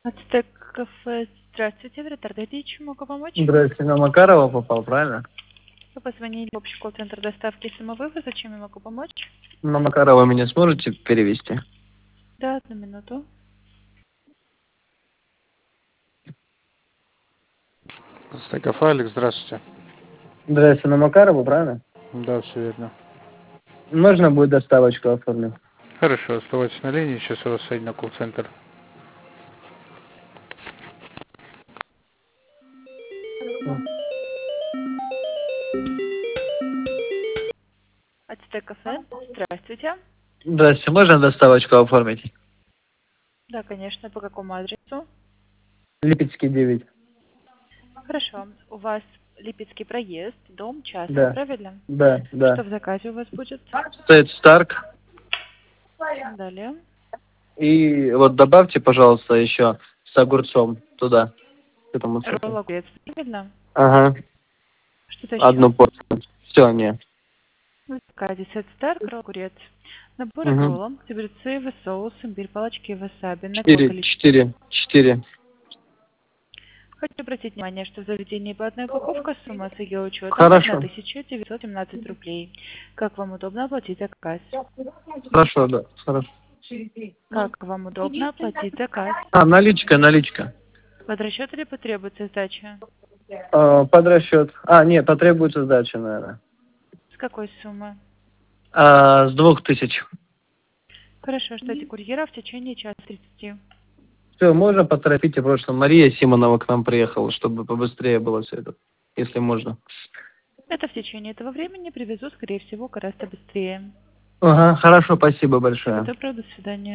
Ацтек кафе. Здравствуйте, в Роттердате. Чем могу помочь? Здрасте, на Макарова попал, правильно? Вы позвонили в общий колл-центр доставки самовывоза. Чем я могу помочь? На Макарова меня сможете перевести? Да, одну минуту. Стеков Алекс, здравствуйте. Здрасте, на Макарова, правильно? Да, все верно. Можно будет доставочку оформить? Хорошо, оставайтесь на линии, сейчас я вас соединю на колл-центр. Ацтек кафе. Здравствуйте. Здрасте, можно доставочку оформить? Да, конечно. По какому адресу? Липецкий 9. Хорошо. У вас Липецкий проезд, дом частный, Да, правильно? да, Что да. в заказе у вас будет? Стоит Старк. Далее. И вот добавьте, пожалуйста, еще с огурцом туда, к этому цвету. Ролл огурец, правильно? Ага, Что-то еще? одну порцию. Все, нет. В заказе сет Старк, ролл огурец. Набор к Угу. роллам, огурцы, соус, имбирь, палочки, васаби. На какое Четыре, количество? четыре, четыре. Хочу обратить внимание, что в заведении по одной упаковка сумма с ее учетом Хорошо, 1917 рублей. Как вам удобно оплатить заказ? хорошо, да, хорошо. Как вам удобно оплатить заказ? А, наличка, наличка. Под расчет или потребуется сдача? Под расчет. А, нет, потребуется сдача, наверное. С какой суммы? С 2000. Хорошо, ждите курьера в течение часа 30. Все, можно поторопите, просто Мария Симонова к нам приехала, чтобы побыстрее было все это, если можно. Это в течение этого времени привезут, скорее всего, гораздо быстрее. Ага, хорошо, спасибо Всего большое. доброго, до свидания.